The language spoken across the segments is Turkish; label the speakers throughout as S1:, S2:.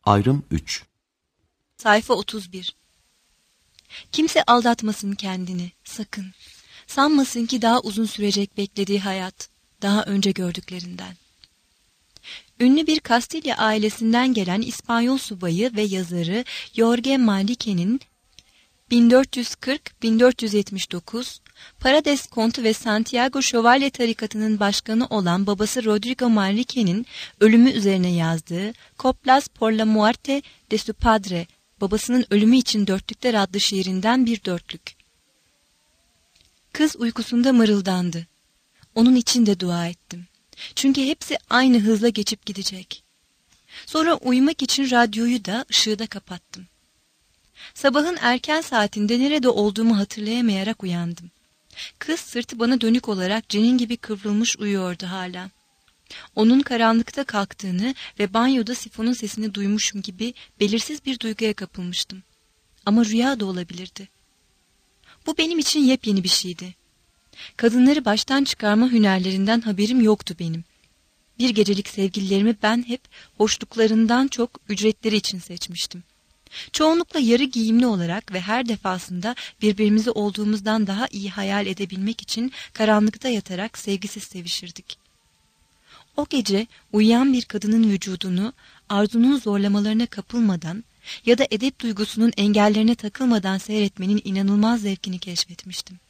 S1: Ayrım 3.
S2: Sayfa 31. Kimse aldatmasın kendini, sakın. Sanmasın ki daha uzun sürecek beklediği hayat, daha önce gördüklerinden. Ünlü bir Kastilya ailesinden gelen İspanyol subayı ve yazarı Jorge Manrique'nin 1440-1479, Parades Kontu ve Santiago Şövalye tarikatının başkanı olan babası Rodrigo Manrique'nin ölümü üzerine yazdığı Coplas por la muerte de su padre, babasının ölümü için dörtlükler adlı şiirinden bir dörtlük. Kız uykusunda mırıldandı. Onun için de dua ettim. Çünkü hepsi aynı hızla geçip gidecek. Sonra uyumak için radyoyu da ışığı da kapattım. Sabahın erken saatinde nerede olduğumu hatırlayamayarak uyandım. Kız sırtı bana dönük olarak cenin gibi kıvrılmış uyuyordu hala. Onun karanlıkta kalktığını ve banyoda sifonun sesini duymuşum gibi belirsiz bir duyguya kapılmıştım. Ama rüya da olabilirdi. Bu benim için yepyeni bir şeydi. Kadınları baştan çıkarma hünerlerinden haberim yoktu benim. Bir gecelik sevgililerimi ben hep hoşluklarından çok ücretleri için seçmiştim. Çoğunlukla yarı giyimli olarak ve her defasında birbirimizi olduğumuzdan daha iyi hayal edebilmek için karanlıkta yatarak sevgisiz sevişirdik. O gece uyuyan bir kadının vücudunu arzunun zorlamalarına kapılmadan ya da edep duygusunun engellerine takılmadan seyretmenin inanılmaz zevkini keşfetmiştim.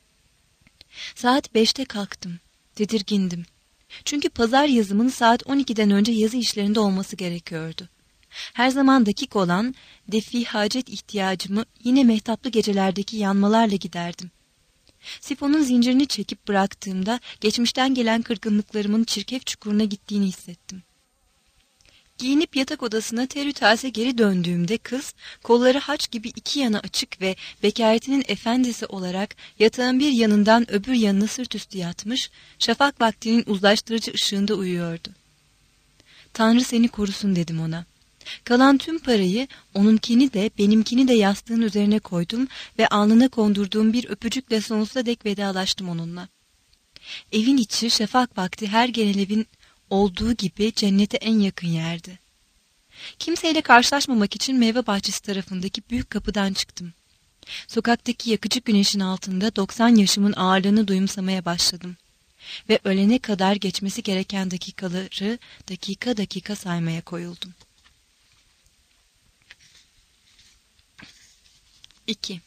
S2: Saat 5'te kalktım. Tedirgindim. Çünkü pazar yazımın saat 12'den önce yazı işlerinde olması gerekiyordu. Her zaman dakik olan defi hacet ihtiyacımı yine mehtaplı gecelerdeki yanmalarla giderdim. Sifonun zincirini çekip bıraktığımda geçmişten gelen kırgınlıklarımın çirkef çukuruna gittiğini hissettim. Giyinip yatak odasına terütase geri döndüğümde kız, kolları haç gibi iki yana açık ve bekaretinin efendisi olarak yatağın bir yanından öbür yanına sırt üstü yatmış, şafak vaktinin uzlaştırıcı ışığında uyuyordu. "Tanrı seni korusun," dedim ona. Kalan tüm parayı, onunkini de benimkini de yastığın üzerine koydum ve alnına kondurduğum bir öpücükle sonsuza dek vedalaştım onunla. Evin içi şafak vakti her genel evin olduğu gibi cennete en yakın yerdi. Kimseyle karşılaşmamak için meyve bahçesi tarafındaki büyük kapıdan çıktım. Sokaktaki yakıcı güneşin altında 90 yaşımın ağırlığını duyumsamaya başladım. Ve ölene kadar geçmesi gereken dakikaları dakika dakika saymaya koyuldum. 2.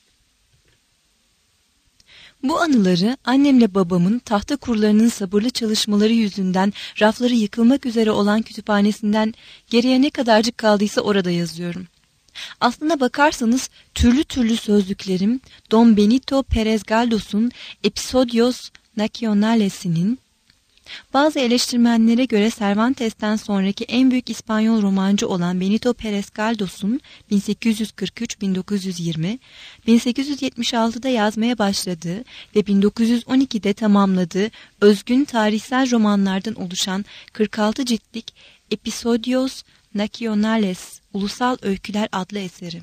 S2: Bu anıları annemle babamın tahta kurularının sabırlı çalışmaları yüzünden rafları yıkılmak üzere olan kütüphanesinden geriye ne kadarcık kaldıysa orada yazıyorum. Aslına bakarsanız türlü türlü sözlüklerim Don Benito Pérez Galdos'un Episodios Nacionales'inin, bazı eleştirmenlere göre Cervantes'ten sonraki en büyük İspanyol romancı olan Benito Pérez Galdos'un 1843-1920, 1876'da yazmaya başladığı ve 1912'de tamamladığı özgün tarihsel romanlardan oluşan 46 ciltlik Episodios Nacionales, Ulusal Öyküler adlı eseri.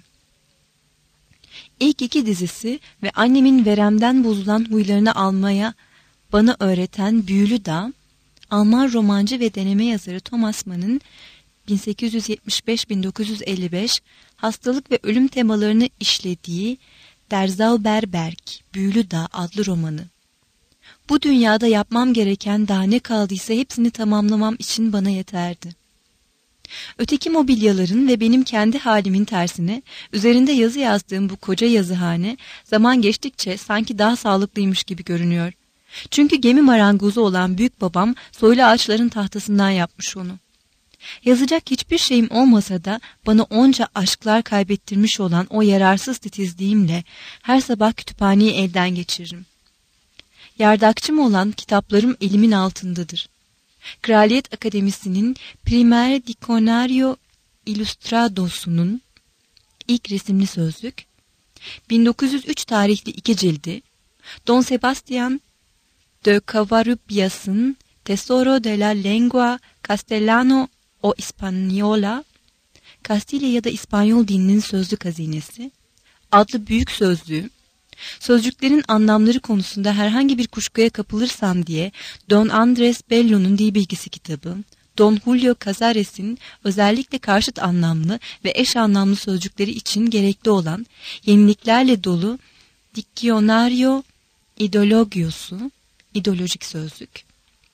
S2: İlk iki dizisi ve annemin veremden bozulan huylarını almaya bana öğreten Büyülü Dağ, Alman romancı ve deneme yazarı Thomas Mann'ın 1875-1955 hastalık ve ölüm temalarını işlediği Der Zauberberg, Büyülü Dağ adlı romanı. Bu dünyada yapmam gereken daha ne kaldıysa hepsini tamamlamam için bana yeterdi. Öteki mobilyaların ve benim kendi halimin tersine üzerinde yazı yazdığım bu koca yazıhane zaman geçtikçe sanki daha sağlıklıymış gibi görünüyor. Çünkü gemi marangozu olan büyük babam soylu ağaçların tahtasından yapmış onu. Yazacak hiçbir şeyim olmasa da bana onca aşklar kaybettirmiş olan o yararsız titizliğimle her sabah kütüphaneyi elden geçiririm. Yardakçım olan kitaplarım elimin altındadır. Kraliyet Akademisi'nin Primer Diccionario Illustrados'unun ilk resimli sözlük, 1903 tarihli 2 cildi, Don Sebastian de Covarrubias'ın Tesoro de la Lengua Castellano o Española, Kastilya ya da İspanyol dilinin sözlük hazinesi adlı büyük sözlüğü, sözcüklerin anlamları konusunda herhangi bir kuşkuya kapılırsam diye Don Andres Bello'nun dil bilgisi kitabı, Don Julio Casares'in özellikle karşıt anlamlı ve eş anlamlı sözcükleri için gerekli olan yeniliklerle dolu Diccionario Ideologiosu, ideolojik sözlük.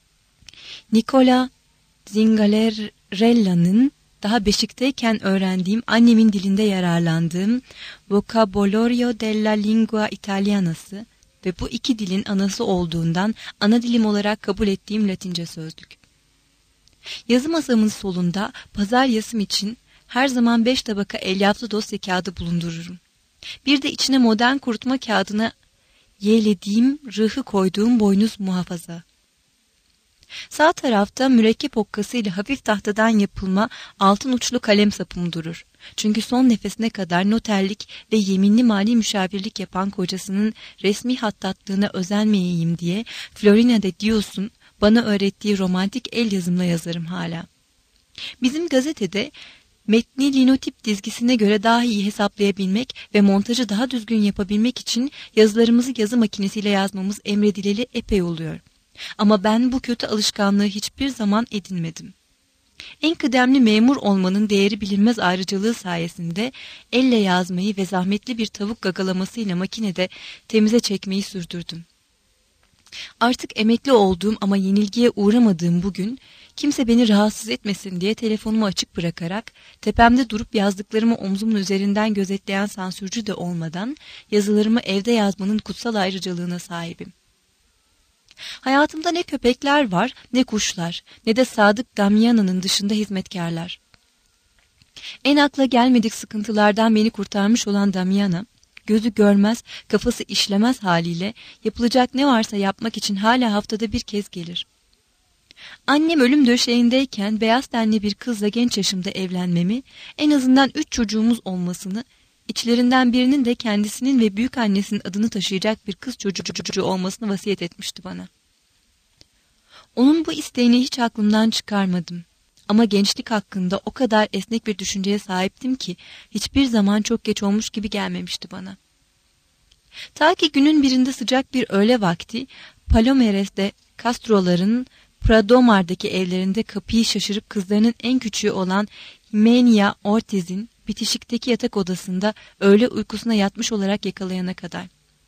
S2: Nicola Zingalerella'nın daha Beşik'teyken öğrendiğim, annemin dilinde yararlandığım Vocabolario della Lingua Italianası ve bu iki dilin anası olduğundan ana dilim olarak kabul ettiğim Latince sözlük. Yazı masamın solunda pazar yazım için her zaman 5 tabaka elyaflı dosya kağıdı bulundururum. Bir de içine modern kurutma kağıdına yeğlediğim, rıhı koyduğum boynuz muhafaza. Sağ tarafta mürekkep okkasıyla hafif tahtadan yapılma altın uçlu kalem sapım durur. Çünkü son nefesine kadar noterlik ve yeminli mali müşavirlik yapan kocasının resmi hattatlığına özenmeyeyim diye Florina de Dios'un bana öğrettiği romantik el yazımla yazarım hala. Bizim gazetede metni linotip dizgisine göre daha iyi hesaplayabilmek ve montajı daha düzgün yapabilmek için yazılarımızı yazı makinesiyle yazmamız emredileli epey oluyor. Ama ben bu kötü alışkanlığı hiçbir zaman edinmedim. En kıdemli memur olmanın değeri bilinmez ayrıcalığı sayesinde elle yazmayı ve zahmetli bir tavuk gagalamasıyla makinede temize çekmeyi sürdürdüm. Artık emekli olduğum ama yenilgiye uğramadığım bugün, kimse beni rahatsız etmesin diye telefonumu açık bırakarak, tepemde durup yazdıklarımı omzumun üzerinden gözetleyen sansürcü de olmadan, yazılarımı evde yazmanın kutsal ayrıcalığına sahibim. Hayatımda ne köpekler var, ne kuşlar, ne de Sadık Damiana'nın dışında hizmetkarlar. En akla gelmedik sıkıntılardan beni kurtarmış olan Damiana, gözü görmez, kafası işlemez haliyle yapılacak ne varsa yapmak için hala haftada bir kez gelir. Annem ölüm döşeğindeyken beyaz tenli bir kızla genç yaşımda evlenmemi, en azından 3 çocuğumuz olmasını, İçlerinden birinin de kendisinin ve büyükannesinin adını taşıyacak bir kız çocuğu olmasını vasiyet etmişti bana. Onun bu isteğini hiç aklımdan çıkarmadım. Ama gençlik hakkında o kadar esnek bir düşünceye sahiptim ki hiçbir zaman çok geç olmuş gibi gelmemişti bana. Ta ki günün birinde sıcak bir öğle vakti Palomares'te Castro'ların Pradomar'daki evlerinde kapıyı şaşırıp kızlarının en küçüğü olan Himenia Ortiz'in bitişikteki yatak odasında öğle uykusuna yatmış olarak yakalayana kadar.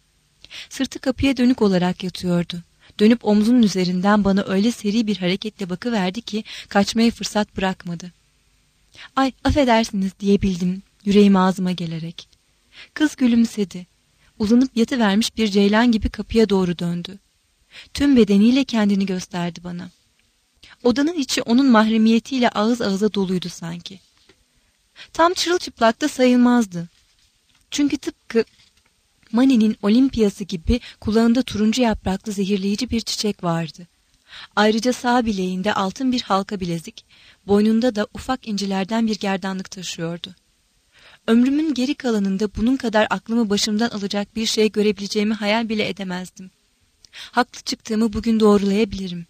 S2: Sırtı kapıya dönük olarak yatıyordu. Dönüp omzunun üzerinden bana öyle seri bir hareketle bakıverdi ki kaçmaya fırsat bırakmadı. "Ay, affedersiniz," diyebildim yüreğim ağzıma gelerek. Kız gülümsedi. Uzanıp yatıvermiş bir ceylan gibi kapıya doğru döndü. Tüm bedeniyle kendini gösterdi bana. Odanın içi onun mahremiyetiyle ağız ağıza doluydu sanki. Tam çırılçıplak da sayılmazdı. Çünkü tıpkı Mani'nin Olimpiyası gibi kulağında turuncu yapraklı zehirleyici bir çiçek vardı. Ayrıca sağ bileğinde altın bir halka bilezik, boynunda da ufak incilerden bir gerdanlık taşıyordu. Ömrümün geri kalanında bunun kadar aklımı başımdan alacak bir şey görebileceğimi hayal bile edemezdim. Haklı çıktığımı bugün doğrulayabilirim.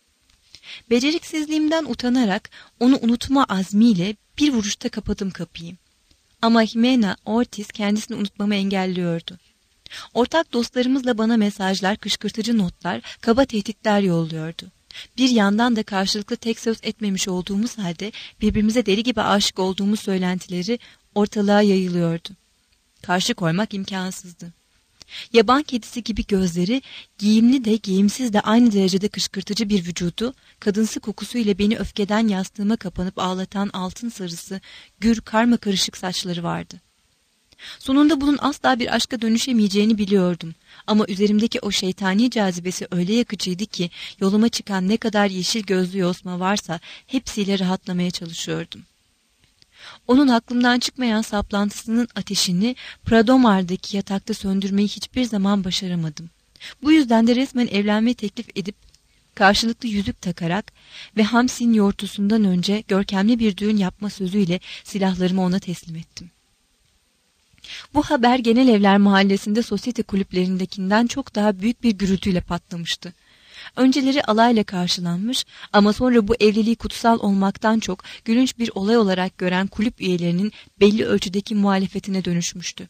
S2: Beceriksizliğimden utanarak onu unutma azmiyle bir vuruşta kapadım kapıyı. Ama Jimena Ortiz kendisini unutmamı engelliyordu. Ortak dostlarımızla bana mesajlar, kışkırtıcı notlar, kaba tehditler yolluyordu. Bir yandan da karşılıklı tek söz etmemiş olduğumuz halde birbirimize deli gibi aşık olduğumuz söylentileri ortalığa yayılıyordu. Karşı koymak imkansızdı. Yaban kedisi gibi gözleri, giyimli de giyimsiz de aynı derecede kışkırtıcı bir vücudu, kadınsı kokusuyla beni öfkeden yastığıma kapanıp ağlatan altın sarısı, gür karma karışık saçları vardı. Sonunda bunun asla bir aşka dönüşemeyeceğini biliyordum. Ama üzerimdeki o şeytani cazibesi öyle yakıcıydı ki yoluma çıkan ne kadar yeşil gözlü yosma varsa hepsiyle rahatlamaya çalışıyordum. Onun aklımdan çıkmayan saplantısının ateşini Pradomar'daki yatakta söndürmeyi hiçbir zaman başaramadım. Bu yüzden de resmen evlenme teklif edip karşılıklı yüzük takarak ve Hamsin yortusundan önce görkemli bir düğün yapma sözüyle silahlarımı ona teslim ettim. Bu haber Genel Evler Mahallesi'nde sosyete kulüplerindekinden çok daha büyük bir gürültüyle patlamıştı. Önceleri alayla karşılanmış ama sonra bu evliliği kutsal olmaktan çok gülünç bir olay olarak gören kulüp üyelerinin belli ölçüdeki muhalefetine dönüşmüştü.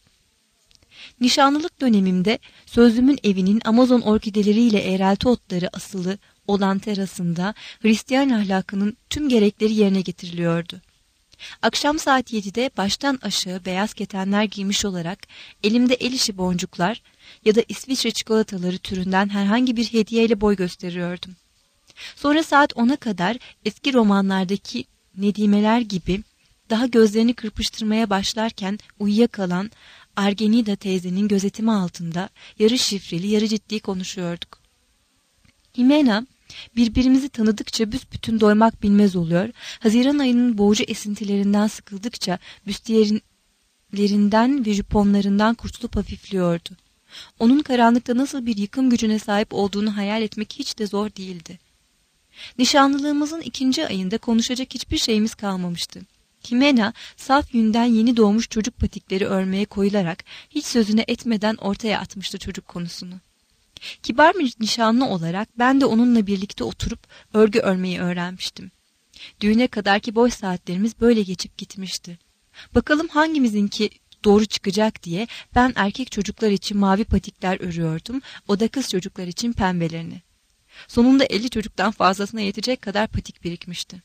S2: Nişanlılık dönemimde sözlümün evinin Amazon orkideleriyle eğrelti otları asılı olan terasında Hristiyan ahlakının tüm gerekleri yerine getiriliyordu. Akşam saat 7'de baştan aşağı beyaz ketenler giymiş olarak elimde el işi boncuklar ya da İsviçre çikolataları türünden herhangi bir hediyeyle boy gösteriyordum. Sonra saat 10'a kadar eski romanlardaki nedimeler gibi daha gözlerini kırpıştırmaya başlarken uyuyakalan Argenida teyzenin gözetimi altında yarı şifreli yarı ciddi konuşuyorduk. Jimena birbirimizi tanıdıkça büsbütün doymak bilmez oluyor, Haziran ayının boğucu esintilerinden sıkıldıkça büstiyerlerinden ve jüponlarından kurtulup hafifliyordu. Onun karanlıkta nasıl bir yıkım gücüne sahip olduğunu hayal etmek hiç de zor değildi. Nişanlılığımızın 2. ayında konuşacak hiçbir şeyimiz kalmamıştı. Jimena saf yünden yeni doğmuş çocuk patikleri örmeye koyularak hiç sözüne etmeden ortaya atmıştı çocuk konusunu. Kibar bir nişanlı olarak ben de onunla birlikte oturup örgü örmeyi öğrenmiştim. Düğüne kadarki boş saatlerimiz böyle geçip gitmişti. Bakalım hangimizinki doğru çıkacak diye ben erkek çocuklar için mavi patikler örüyordum, o da kız çocuklar için pembelerini. Sonunda 50 çocuktan fazlasına yetecek kadar patik birikmişti.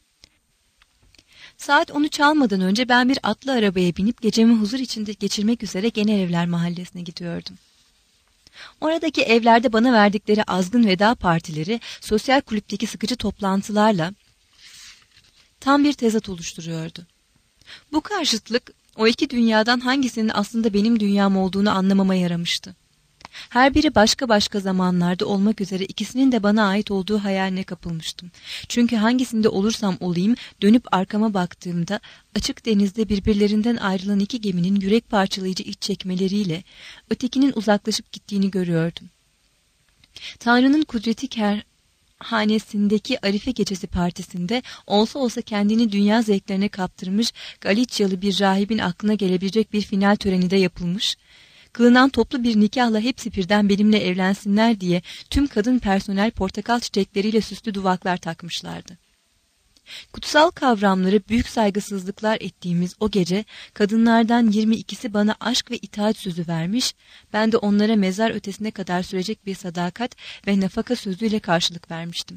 S2: Saat 10'u çalmadan önce ben bir atlı arabaya binip gecemi huzur içinde geçirmek üzere Genel Evler Mahallesi'ne gidiyordum. Oradaki evlerde bana verdikleri azgın veda partileri sosyal kulüpteki sıkıcı toplantılarla tam bir tezat oluşturuyordu. Bu karşıtlık o iki dünyadan hangisinin aslında benim dünyam olduğunu anlamama yaramıştı. Her biri başka başka zamanlarda olmak üzere ikisinin de bana ait olduğu hayaline kapılmıştım. Çünkü hangisinde olursam olayım dönüp arkama baktığımda açık denizde birbirlerinden ayrılan iki geminin yürek parçalayıcı iç çekmeleriyle ötekinin uzaklaşıp gittiğini görüyordum. Tanrı'nın kudreti kerhanesindeki Arife Gecesi partisinde olsa olsa kendini dünya zevklerine kaptırmış Galicyalı bir rahibin aklına gelebilecek bir final töreni de yapılmış. Kılınan toplu bir nikahla hepsi birden benimle evlensinler diye tüm kadın personel portakal çiçekleriyle süslü duvaklar takmışlardı. Kutsal kavramları büyük saygısızlıklar ettiğimiz o gece kadınlardan 22'si bana aşk ve itaat sözü vermiş, ben de onlara mezar ötesine kadar sürecek bir sadakat ve nafaka sözüyle karşılık vermiştim.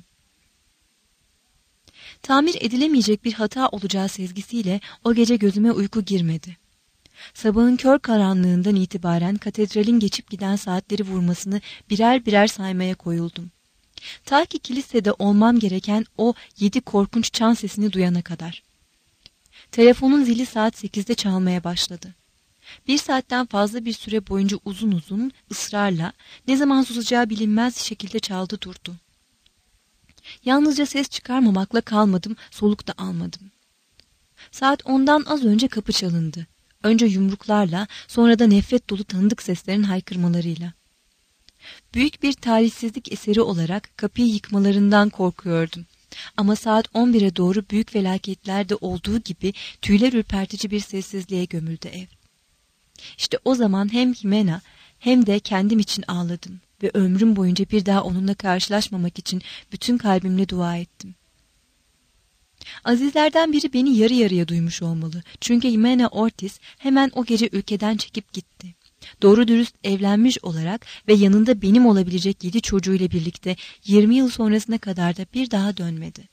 S2: Tamir edilemeyecek bir hata olacağı sezgisiyle o gece gözüme uyku girmedi. Sabahın kör karanlığından itibaren katedralin geçip giden saatleri vurmasını birer birer saymaya koyuldum. Ta ki kilisede olmam gereken o 7 korkunç çan sesini duyana kadar. Telefonun zili saat 8'de çalmaya başladı. 1 saatten fazla bir süre boyunca uzun uzun, ısrarla, ne zaman susacağı bilinmez şekilde çaldı durdu. Yalnızca ses çıkarmamakla kalmadım, soluk da almadım. Saat 10'dan az önce kapı çalındı. Önce yumruklarla, sonra da nefret dolu tanıdık seslerin haykırmalarıyla. Büyük bir talihsizlik eseri olarak kapıyı yıkmalarından korkuyordum. Ama saat 11'e doğru büyük felaketlerde olduğu gibi tüyler ürpertici bir sessizliğe gömüldü ev. İşte o zaman hem Jimena hem de kendim için ağladım ve ömrüm boyunca bir daha onunla karşılaşmamak için bütün kalbimle dua ettim. Azizlerden biri beni yarı yarıya duymuş olmalı. Çünkü Jimena Ortiz hemen o gece ülkeden çekip gitti. Doğru dürüst evlenmiş olarak ve yanında benim olabilecek 7 çocuğuyla birlikte 20 yıl sonrasına kadar da bir daha dönmedi.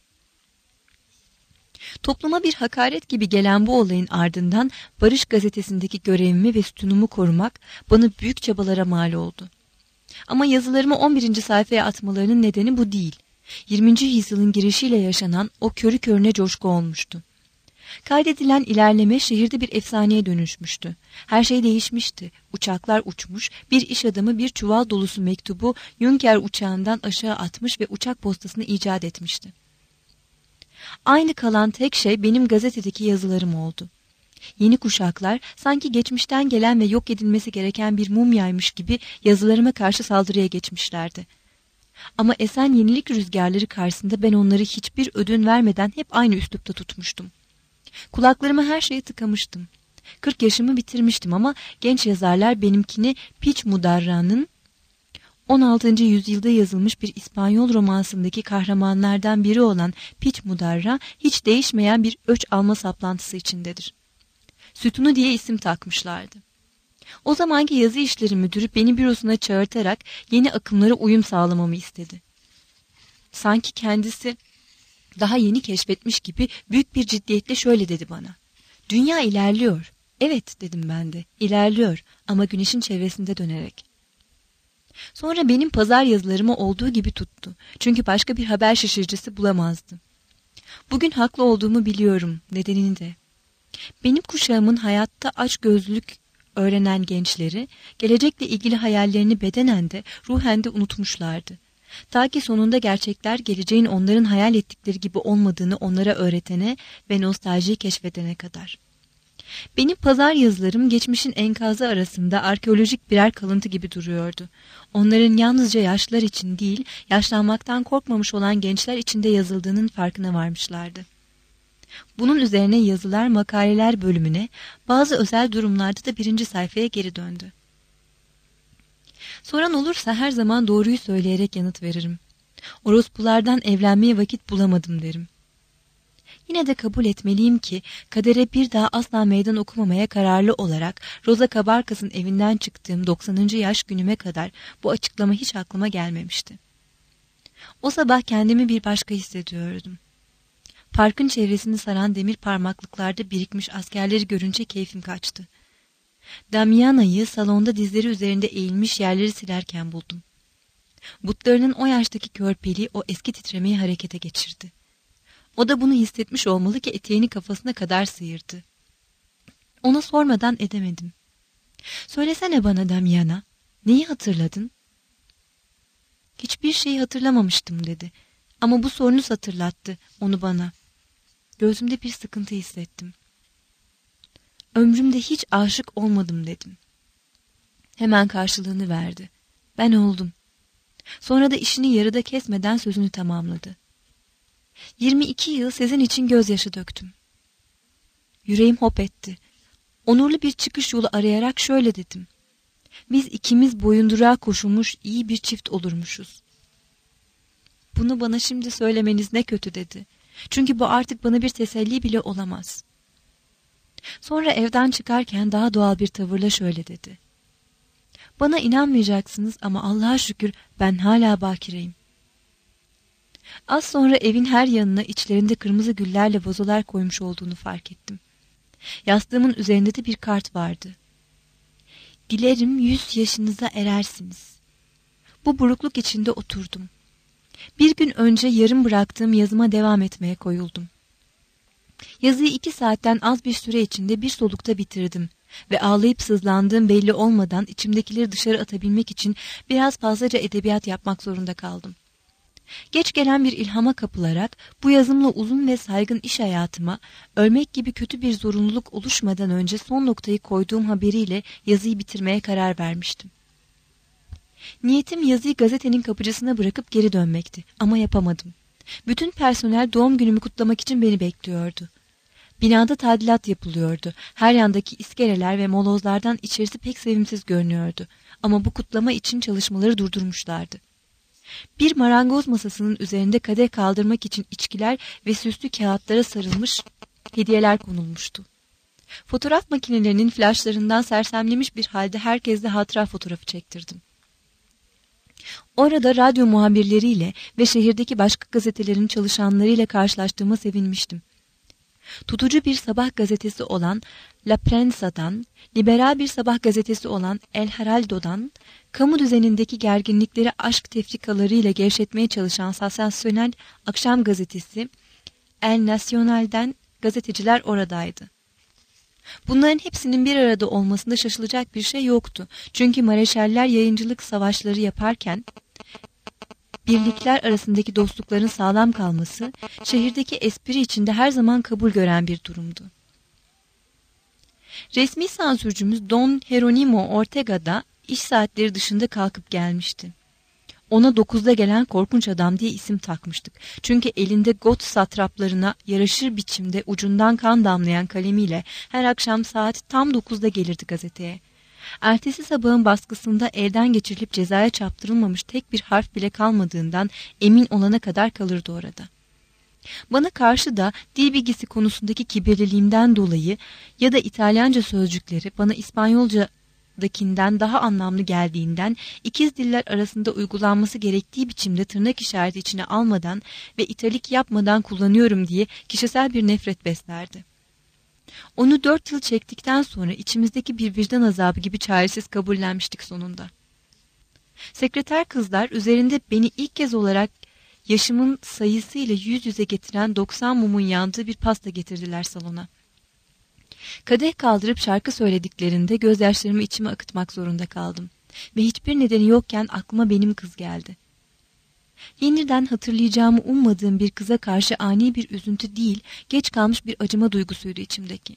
S2: Topluma bir hakaret gibi gelen bu olayın ardından Barış gazetesindeki görevimi ve sütunumu korumak bana büyük çabalara mal oldu. Ama yazılarımı 11. sayfaya atmalarının nedeni bu değil. 20. yüzyılın girişiyle yaşanan o körü körüne coşku olmuştu. Kaydedilen ilerleme şehirde bir efsaneye dönüşmüştü. Her şey değişmişti. Uçaklar uçmuş, bir iş adamı bir çuval dolusu mektubu Junker uçağından aşağı atmış ve uçak postasını icat etmişti. Aynı kalan tek şey benim gazetedeki yazılarım oldu. Yeni kuşaklar sanki geçmişten gelen ve yok edilmesi gereken bir mumyaymış gibi yazılarıma karşı saldırıya geçmişlerdi. Ama esen yenilik rüzgarları karşısında ben onları hiçbir ödün vermeden hep aynı üslupta tutmuştum. Kulaklarıma her şeyi tıkamıştım. 40 yaşımı bitirmiştim ama genç yazarlar benimkini Piç Mudarra'nın 16. yüzyılda yazılmış bir İspanyol romansındaki kahramanlardan biri olan Piç Mudarra hiç değişmeyen bir öç alma saplantısı içindedir. Sütunu diye isim takmışlardı. O zamanki yazı işleri müdürü beni bürosuna çağırtarak yeni akımlara uyum sağlamamı istedi. Sanki kendisi daha yeni keşfetmiş gibi büyük bir ciddiyetle şöyle dedi bana. Dünya ilerliyor. Evet dedim ben de. İlerliyor ama güneşin çevresinde dönerek. Sonra benim pazar yazılarımı olduğu gibi tuttu. Çünkü başka bir haber şaşırıcısı bulamazdım. Bugün haklı olduğumu biliyorum, nedenini de. Benim kuşağımın hayatta açgözlülük öğrenen gençleri, gelecekle ilgili hayallerini bedenen de ruhen de unutmuşlardı. Ta ki sonunda gerçekler geleceğin onların hayal ettikleri gibi olmadığını onlara öğretene ve nostaljiyi keşfedene kadar. Benim pazar yazılarım geçmişin enkazı arasında arkeolojik birer kalıntı gibi duruyordu. Onların yalnızca yaşlılar için değil, yaşlanmaktan korkmamış olan gençler için de yazıldığının farkına varmışlardı. Bunun üzerine yazılar makaleler bölümüne, bazı özel durumlarda da 1. sayfaya geri döndü. Soran olursa her zaman doğruyu söyleyerek yanıt veririm. Orospulardan evlenmeye vakit bulamadım derim. Yine de kabul etmeliyim ki kadere bir daha asla meydan okumamaya kararlı olarak Rosa Kabarkas'ın evinden çıktığım 90. yaş günüme kadar bu açıklama hiç aklıma gelmemişti. O sabah kendimi bir başka hissediyordum. Parkın çevresini saran demir parmaklıklarda birikmiş askerleri görünce keyfim kaçtı. Damiana'yı salonda dizleri üzerinde eğilmiş yerleri silerken buldum. Butlarının o yaştaki körpeliği o eski titremeyi harekete geçirdi. O da bunu hissetmiş olmalı ki eteğini kafasına kadar sıyırdı. Ona sormadan edemedim. Söylesene bana Damiana, neyi hatırladın? Hiçbir şeyi hatırlamamıştım dedi. Ama bu sorunuz hatırlattı onu bana. Gözümde bir sıkıntı hissettim. Ömrümde hiç aşık olmadım dedim. Hemen karşılığını verdi. Ben oldum. Sonra da işini yarıda kesmeden sözünü tamamladı. 22 yıl sizin için gözyaşı döktüm. Yüreğim hop etti. Onurlu bir çıkış yolu arayarak şöyle dedim. Biz ikimiz boyunduruğa koşulmuş iyi bir çift olurmuşuz. Bunu bana şimdi söylemeniz ne kötü dedi. Çünkü bu artık bana bir teselli bile olamaz. Sonra evden çıkarken daha doğal bir tavırla şöyle dedi. Bana inanmayacaksınız ama Allah'a şükür ben hala bakireyim. Az sonra evin her yanına içlerinde kırmızı güllerle vazolar koymuş olduğunu fark ettim. Yastığımın üzerinde de bir kart vardı. Dilerim 100 yaşınıza erersiniz. Bu burukluk içinde oturdum. Bir gün önce yarım bıraktığım yazıma devam etmeye koyuldum. Yazıyı 2 saatten az bir süre içinde bir solukta bitirdim ve ağlayıp sızlandığım belli olmadan içimdekileri dışarı atabilmek için biraz fazlaca edebiyat yapmak zorunda kaldım. Geç gelen bir ilhama kapılarak bu yazımla uzun ve saygın iş hayatıma ölmek gibi kötü bir zorunluluk oluşmadan önce son noktayı koyduğum haberiyle yazıyı bitirmeye karar vermiştim. Niyetim yazıyı gazetenin kapıcısına bırakıp geri dönmekti ama yapamadım. Bütün personel doğum günümü kutlamak için beni bekliyordu. Binada tadilat yapılıyordu. Her yandaki iskeleler ve molozlardan içerisi pek sevimsiz görünüyordu. Ama bu kutlama için çalışmaları durdurmuşlardı. Bir marangoz masasının üzerinde kadeh kaldırmak için içkiler ve süslü kağıtlara sarılmış hediyeler konulmuştu. Fotoğraf makinelerinin flaşlarından sersemlemiş bir halde herkesle hatıra fotoğrafı çektirdim. Orada radyo muhabirleriyle ve şehirdeki başka gazetelerin çalışanlarıyla karşılaştığıma sevinmiştim. Tutucu bir sabah gazetesi olan La Prensa'dan, liberal bir sabah gazetesi olan El Heraldo'dan, kamu düzenindeki gerginlikleri aşk tefrikalarıyla gevşetmeye çalışan sansasyonel akşam gazetesi El Nacional'den gazeteciler oradaydı. Bunların hepsinin bir arada olmasında şaşılacak bir şey yoktu. Çünkü mareşaller yayıncılık savaşları yaparken birlikler arasındaki dostlukların sağlam kalması, şehirdeki espri içinde her zaman kabul gören bir durumdu. Resmi sansürcümüz Don Jeronimo Ortega da iş saatleri dışında kalkıp gelmişti. Ona 9'da gelen korkunç adam diye isim takmıştık. Çünkü elinde got satraplarına yaraşır biçimde ucundan kan damlayan kalemiyle her akşam saat tam 9'da gelirdi gazeteye. Ertesi sabahın baskısında elden geçirilip cezaya çarptırılmamış tek bir harf bile kalmadığından emin olana kadar kalırdı orada. Bana karşı da dil bilgisi konusundaki kibirliliğimden dolayı ya da İtalyanca sözcükleri bana İspanyolca dakinden daha anlamlı geldiğinden, ikiz diller arasında uygulanması gerektiği biçimde tırnak işareti içine almadan ve italik yapmadan kullanıyorum diye kişisel bir nefret beslerdi. Onu 4 yıl çektikten sonra içimizdeki bir vicdan azabı gibi çaresiz kabullenmiştik sonunda. Sekreter kızlar üzerinde beni ilk kez olarak yaşımın sayısıyla yüz yüze getiren 90 mumun yandığı bir pasta getirdiler salona. Kadeh kaldırıp şarkı söylediklerinde gözyaşlarımı içime akıtmak zorunda kaldım. Ve hiçbir nedeni yokken aklıma benim kız geldi. Yeniden hatırlayacağımı ummadığım bir kıza karşı ani bir üzüntü değil, geç kalmış bir acıma duygusuydu içimdeki.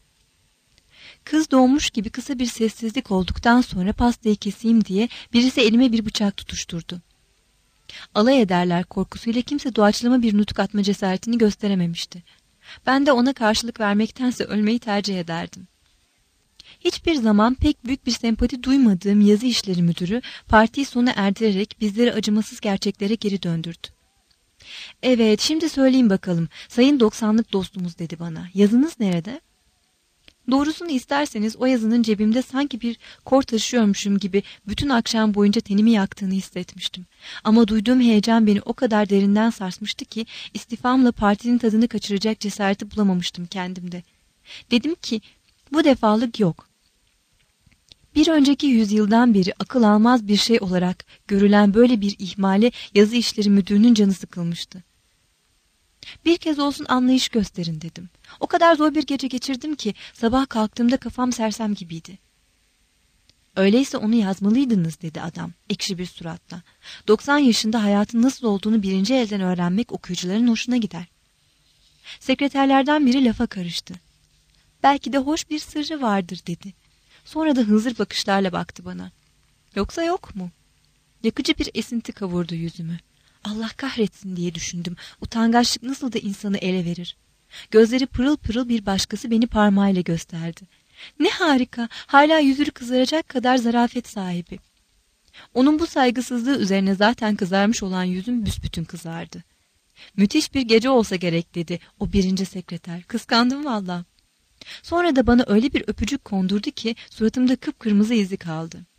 S2: Kız doğmuş gibi kısa bir sessizlik olduktan sonra pastayı keseyim diye birisi elime bir bıçak tutuşturdu. Alay ederler korkusuyla kimse doğaçlama bir nutuk atma cesaretini gösterememişti. Ben de ona karşılık vermektense ölmeyi tercih ederdim. Hiçbir zaman pek büyük bir sempati duymadığım yazı işleri müdürü partiyi sona erdirerek bizleri acımasız gerçeklere geri döndürdü. "Evet, şimdi söyleyin bakalım, sayın 90'lık dostumuz," dedi bana. "Yazınız nerede?" Doğrusunu isterseniz o yazının cebimde sanki bir kor taşıyormuşum gibi bütün akşam boyunca tenimi yaktığını hissetmiştim. Ama duyduğum heyecan beni o kadar derinden sarsmıştı ki istifamla partinin tadını kaçıracak cesareti bulamamıştım kendimde. Dedim ki bu defalık yok. Bir önceki yüzyıldan beri akıl almaz bir şey olarak görülen böyle bir ihmale yazı işleri müdürünün canı sıkılmıştı. "Bir kez olsun anlayış gösterin," dedim. "O kadar zor bir gece geçirdim ki sabah kalktığımda kafam sersem gibiydi." "Öyleyse onu yazmalıydınız," dedi adam ekşi bir suratla. 90 yaşında hayatın nasıl olduğunu birinci elden öğrenmek okuyucuların hoşuna gider. Sekreterlerden biri lafa karıştı. "Belki de hoş bir sırrı vardır," dedi. Sonra da hınzır bakışlarla baktı bana. "Yoksa yok mu?" Yakıcı bir esinti kavurdu yüzümü. Allah kahretsin diye düşündüm. Utangaçlık nasıl da insanı ele verir. Gözleri pırıl pırıl bir başkası beni parmağıyla gösterdi. Ne harika, hala yüzü kızaracak kadar zarafet sahibi. Onun bu saygısızlığı üzerine zaten kızarmış olan yüzüm büsbütün kızardı. "Müthiş bir gece olsa gerek," dedi o birinci sekreter. "Kıskandım valla." Sonra da bana öyle bir öpücük kondurdu ki suratımda kıpkırmızı izi kaldı.